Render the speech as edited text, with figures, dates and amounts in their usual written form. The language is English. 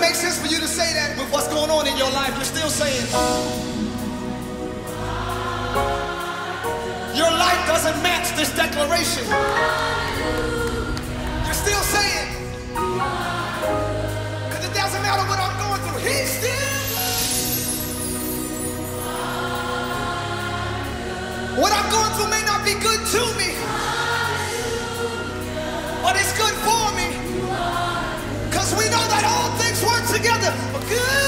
make sense for you to say that with what's going on in your life. You're still saying, your life doesn't match this declaration. You're still saying, because it doesn't matter what I'm going through. He's still. What I'm going through may not be good to me, but it's good for me. Because we know that all things work together for good.